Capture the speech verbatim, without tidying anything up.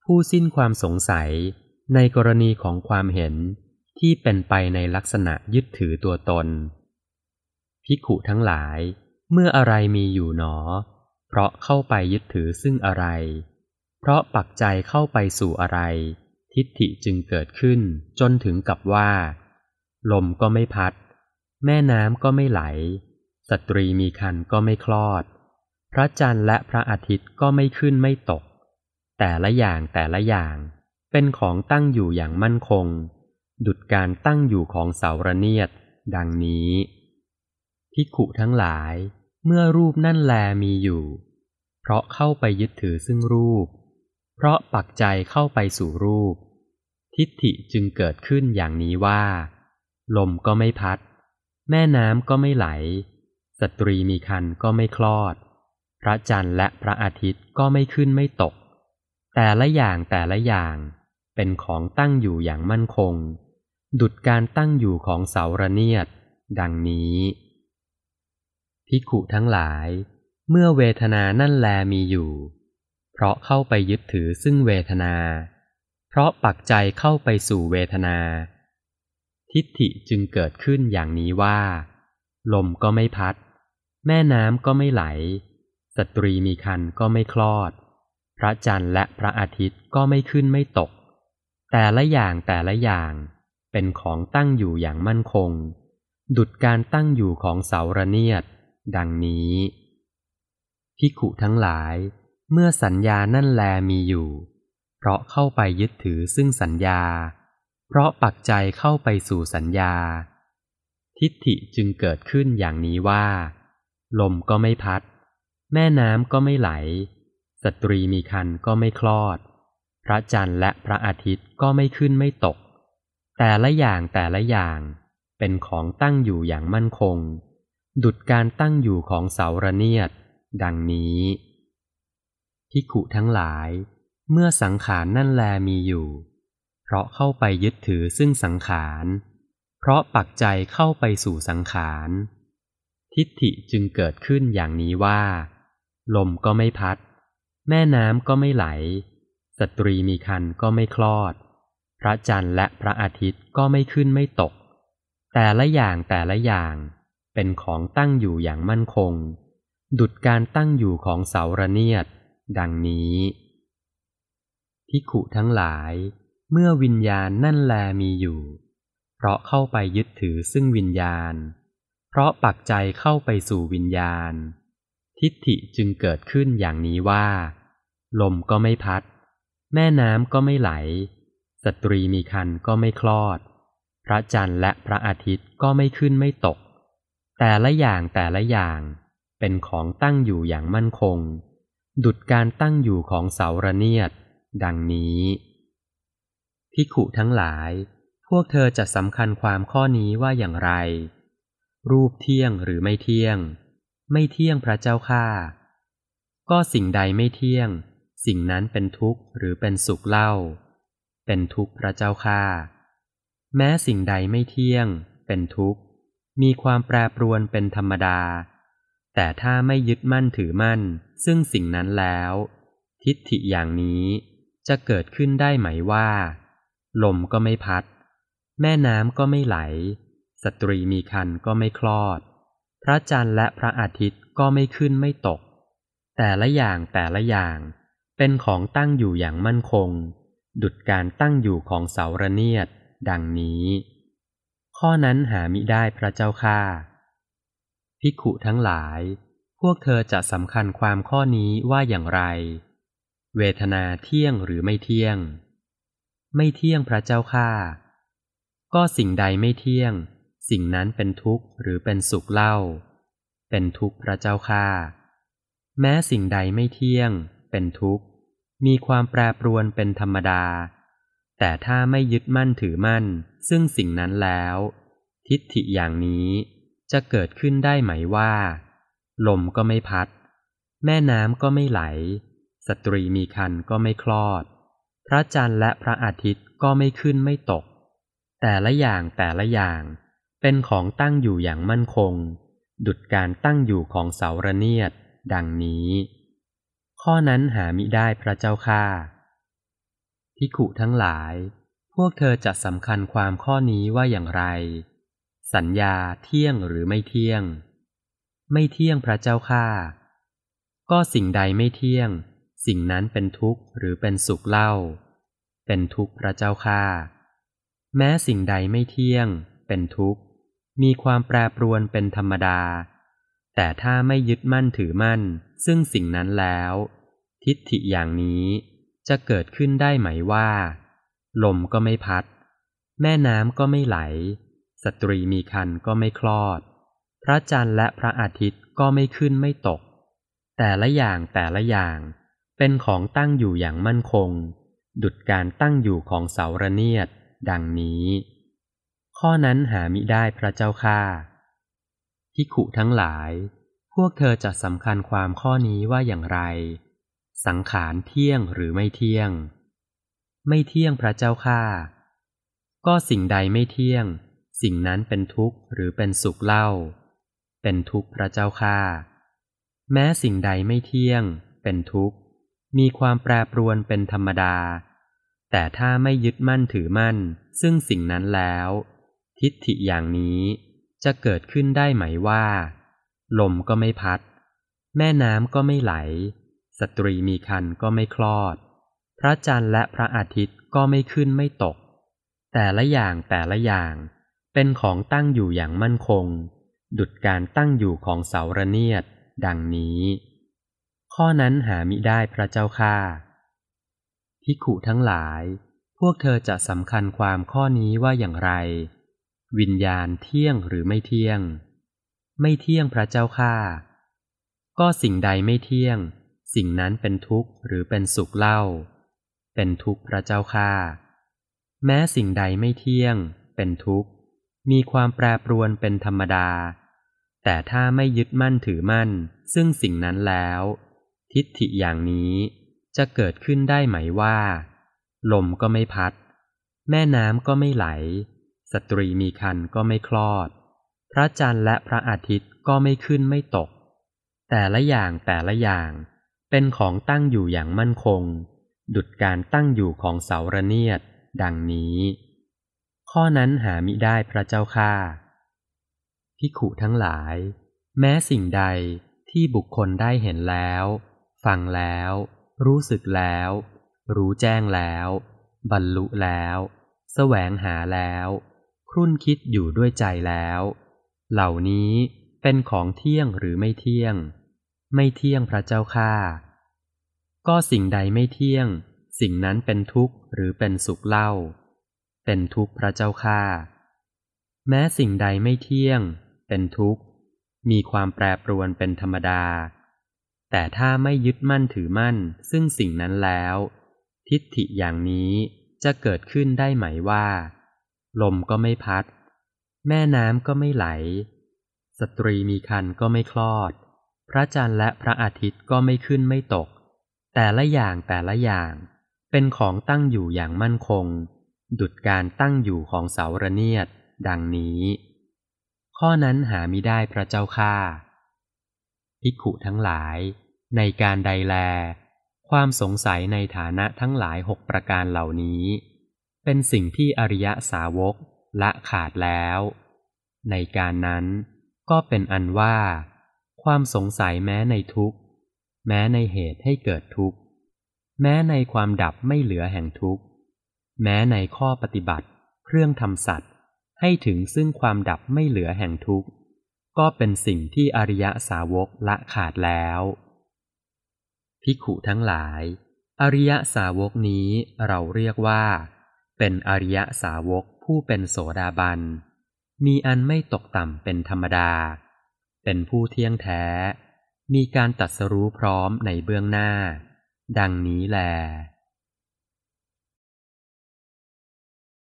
ผู้สิ้นความสงสัยในกรณีของความเห็นที่เป็นไปในลักษณะยึดถือตัวตนภิกขุทั้งหลายเมื่ออะไรมีอยู่หนอเพราะเข้าไปยึดถือซึ่งอะไรเพราะปักใจเข้าไปสู่อะไรทิฏฐิจึงเกิดขึ้นจนถึงกับว่าลมก็ไม่พัดแม่น้ำก็ไม่ไหลสตรีมีครรภ์ก็ไม่คลอดพระจันทร์และพระอาทิตย์ก็ไม่ขึ้นไม่ตกแต่ละอย่างแต่ละอย่างเป็นของตั้งอยู่อย่างมั่นคงดุจการตั้งอยู่ของเสาระเนียดดังนี้ภิกขุทั้งหลายเมื่อรูปนั่นแลมีอยู่เพราะเข้าไปยึดถือซึ่งรูปเพราะปักใจเข้าไปสู่รูปทิฏฐิจึงเกิดขึ้นอย่างนี้ว่าลมก็ไม่พัดแม่น้ำก็ไม่ไหลสตรีมีครรภ์ก็ไม่คลอดพระจันทร์และพระอาทิตย์ก็ไม่ขึ้นไม่ตกแต่ละอย่างแต่ละอย่างเป็นของตั้งอยู่อย่างมั่นคงดุจการตั้งอยู่ของเสาระเนียดดังนี้ภิกขุทั้งหลายเมื่อเวทนานั่นแลมีอยู่เพราะเข้าไปยึดถือซึ่งเวทนาเพราะปักใจเข้าไปสู่เวทนาทิฏฐิจึงเกิดขึ้นอย่างนี้ว่าลมก็ไม่พัดแม่น้ำก็ไม่ไหลสตรีมีครรภ์ก็ไม่คลอดพระจันทร์และพระอาทิตย์ก็ไม่ขึ้นไม่ตกแต่ละอย่างแต่ละอย่างเป็นของตั้งอยู่อย่างมั่นคงดุจการตั้งอยู่ของเสาระเนียดดังนี้ภิกขุทั้งหลายเมื่อสัญญานั่นแลมีอยู่เพราะเข้าไปยึดถือซึ่งสัญญาเพราะปักใจเข้าไปสู่สัญญาทิฏฐิจึงเกิดขึ้นอย่างนี้ว่าลมก็ไม่พัดแม่น้ำก็ไม่ไหลสตรีมีครรภ์ก็ไม่คลอดพระจันทร์และพระอาทิตย์ก็ไม่ขึ้นไม่ตกแต่ละอย่างแต่ละอย่างเป็นของตั้งอยู่อย่างมั่นคงดุจการตั้งอยู่ของเสาระเนียดดังนี้ภิกขุทั้งหลายเมื่อสังขารนั่นแลมีอยู่เพราะเข้าไปยึดถือซึ่งสังขารเพราะปักใจเข้าไปสู่สังขารทิฏฐิจึงเกิดขึ้นอย่างนี้ว่าลมก็ไม่พัดแม่น้ำก็ไม่ไหลสตรีมีครรภ์ก็ไม่คลอดพระจันทร์และพระอาทิตย์ก็ไม่ขึ้นไม่ตกแต่ละอย่างแต่ละอย่างเป็นของตั้งอยู่อย่างมั่นคงดุจการตั้งอยู่ของเสาระเนียดดังนี้ภิกขุทั้งหลายเมื่อวิญญาณนั่นแลมีอยู่เพราะเข้าไปยึดถือซึ่งวิญญาณเพราะปักใจเข้าไปสู่วิญญาณทิฏฐิจึงเกิดขึ้นอย่างนี้ว่าลมก็ไม่พัดแม่น้ำก็ไม่ไหลสตรีมีครรภ์ก็ไม่คลอดพระจันทร์และพระอาทิตย์ก็ไม่ขึ้นไม่ตกแต่ละอย่างแต่ละอย่างเป็นของตั้งอยู่อย่างมั่นคงดุจการตั้งอยู่ของเสาระเนียดดังนี้ภิกขุทั้งหลายพวกเธอจะสำคัญความข้อนี้ว่าอย่างไรรูปเที่ยงหรือไม่เที่ยงไม่เที่ยงพระเจ้าข้าก็สิ่งใดไม่เที่ยงสิ่งนั้นเป็นทุกข์หรือเป็นสุขเล่าเป็นทุกข์พระเจ้าข้าแม้สิ่งใดไม่เที่ยงเป็นทุกข์มีความแปรปรวนเป็นธรรมดาแต่ถ้าไม่ยึดมั่นถือมั่นซึ่งสิ่งนั้นแล้วทิฏฐิอย่างนี้จะเกิดขึ้นได้ไหมว่าลมก็ไม่พัดแม่น้ำก็ไม่ไหลสตรีมีครรภ์ก็ไม่คลอดพระจันทร์และพระอาทิตย์ก็ไม่ขึ้นไม่ตกแต่ละอย่างแต่ละอย่างเป็นของตั้งอยู่อย่างมั่นคงดุจการตั้งอยู่ของเสาระเนียดดังนี้ข้อนั้นหามิได้พระเจ้าข้าภิกขุทั้งหลายพวกเธอจะสำคัญความข้อนี้ว่าอย่างไรเวทนาเที่ยงหรือไม่เที่ยงไม่เที่ยงพระเจ้าข้าก็สิ่งใดไม่เที่ยงสิ่งนั้นเป็นทุกข์หรือเป็นสุขเล่าเป็นทุกข์พระเจ้าข้าแม้สิ่งใดไม่เที่ยงเป็นทุกข์มีความแปรปรวนเป็นธรรมดาแต่ถ้าไม่ยึดมั่นถือมั่นซึ่งสิ่งนั้นแล้วทิฏฐิอย่างนี้จะเกิดขึ้นได้ไหมว่าลมก็ไม่พัดแม่น้ำก็ไม่ไหลสตรีมีครรภ์ก็ไม่คลอดพระจันทร์และพระอาทิตย์ก็ไม่ขึ้นไม่ตกแต่ละอย่างแต่ละอย่างเป็นของตั้งอยู่อย่างมั่นคงดุจการตั้งอยู่ของเสาระเนียดดังนี้ข้อนั้นหามิได้พระเจ้าข้าภิกขุทั้งหลายพวกเธอจะสำคัญความข้อนี้ว่าอย่างไรสัญญาเที่ยงหรือไม่เที่ยงไม่เที่ยงพระเจ้าข้าก็สิ่งใดไม่เที่ยงสิ่งนั้นเป็นทุกข์หรือเป็นสุขเล่าเป็นทุกข์พระเจ้าข้าแม้สิ่งใดไม่เที่ยงเป็นทุกข์มีความแปรปรวนเป็นธรรมดาแต่ถ้าไม่ยึดมั่นถือมั่นซึ่งสิ่งนั้นแล้วทิฏฐิอย่างนี้จะเกิดขึ้นได้ไหมว่าลมก็ไม่พัดแม่น้ำก็ไม่ไหลสตรีมีครรภ์ก็ไม่คลอดพระจันทร์และพระอาทิตย์ก็ไม่ขึ้นไม่ตกแต่ละอย่างแต่ละอย่างเป็นของตั้งอยู่อย่างมั่นคงดุจการตั้งอยู่ของเสาระเนียดดังนี้ข้อนั้นหามิได้พระเจ้าข้าภิกขุทั้งหลายพวกเธอจะสำคัญความข้อนี้ว่าอย่างไรสังขารเที่ยงหรือไม่เที่ยงไม่เที่ยงพระเจ้าข้าก็สิ่งใดไม่เที่ยงสิ่งนั้นเป็นทุกข์หรือเป็นสุขเล่าเป็นทุกข์พระเจ้าข้าแม้สิ่งใดไม่เที่ยงเป็นทุกข์มีความแปรปรวนเป็นธรรมดาแต่ถ้าไม่ยึดมั่นถือมั่นซึ่งสิ่งนั้นแล้วทิฏฐิอย่างนี้จะเกิดขึ้นได้ไหมว่าลมก็ไม่พัดแม่น้ำก็ไม่ไหลสตรีมีครรภ์ก็ไม่คลอดพระจันทร์และพระอาทิตย์ก็ไม่ขึ้นไม่ตกแต่ละอย่างแต่ละอย่างเป็นของตั้งอยู่อย่างมั่นคงดุจการตั้งอยู่ของเสาระเนียดดังนี้ข้อนั้นหามิได้พระเจ้าข้าภิกขุทั้งหลายพวกเธอจะสำคัญความข้อนี้ว่าอย่างไรวิญญาณเที่ยงหรือไม่เที่ยงไม่เที่ยงพระเจ้าข้าก็สิ่งใดไม่เที่ยงสิ่งนั้นเป็นทุกข์หรือเป็นสุขเล่าเป็นทุกข์พระเจ้าข้าแม้สิ่งใดไม่เที่ยงเป็นทุกข์มีความแปรปรวนเป็นธรรมดาแต่ถ้าไม่ยึดมั่นถือมั่นซึ่งสิ่งนั้นแล้วทิฏฐิอย่างนี้จะเกิดขึ้นได้ไหมว่าลมก็ไม่พัดแม่น้ำก็ไม่ไหลสตรีมีครรภ์ก็ไม่คลอดพระจันทร์และพระอาทิตย์ก็ไม่ขึ้นไม่ตกแต่ละอย่างแต่ละอย่างเป็นของตั้งอยู่อย่างมั่นคงดุจการตั้งอยู่ของเสาระเนียดดังนี้ข้อนั้นหามิได้พระเจ้าข้าภิกขุทั้งหลายแม้สิ่งใดที่บุคคลได้เห็นแล้วฟังแล้วรู้สึกแล้วรู้แจ้งแล้วบรรลุแล้วแสวงหาแล้วครุ่นคิดอยู่ด้วยใจแล้วเหล่านี้เป็นของเที่ยงหรือไม่เที่ยงไม่เที่ยงพระเจ้าข้าก็สิ่งใดไม่เที่ยงสิ่งนั้นเป็นทุกข์หรือเป็นสุขเล่าเป็นทุกข์พระเจ้าข้าแม้สิ่งใดไม่เที่ยงเป็นทุกข์มีความแปรปรวนเป็นธรรมดาแต่ถ้าไม่ยึดมั่นถือมั่นซึ่งสิ่งนั้นแล้วทิฏฐิอย่างนี้จะเกิดขึ้นได้ไหมว่าลมก็ไม่พัดแม่น้ำก็ไม่ไหลสตรีมีครรภ์ก็ไม่คลอดพระจันทร์และพระอาทิตย์ก็ไม่ขึ้นไม่ตกแต่ละอย่างแต่ละอย่างเป็นของตั้งอยู่อย่างมั่นคงดุจการตั้งอยู่ของเสาระเนียดดังนี้ข้อนั้นหามิได้พระเจ้าข้าภิกขุทั้งหลายในการใดแลความสงสัยในฐานะทั้งหลายหกประการเหล่านี้เป็นสิ่งที่อริยสาวกละขาดแล้วในการนั้นก็เป็นอันว่าความสงสัยแม้ในทุกข์แม้ในเหตุให้เกิดทุกข์แม้ในความดับไม่เหลือแห่งทุกข์แม้ในข้อปฏิบัติเครื่องทำสัตว์ให้ถึงซึ่งความดับไม่เหลือแห่งทุกข์ก็เป็นสิ่งที่อริยสาวกละขาดแล้วภิกขุทั้งหลายอริยสาวกนี้เราเรียกว่าเป็นอริยสาวกผู้เป็นโสดาบันมีอันไม่ตกต่ำเป็นธรรมดาเป็นผู้เที่ยงแท้มีการตรัสรู้พร้อมในเบื้องหน้าดังนี้แล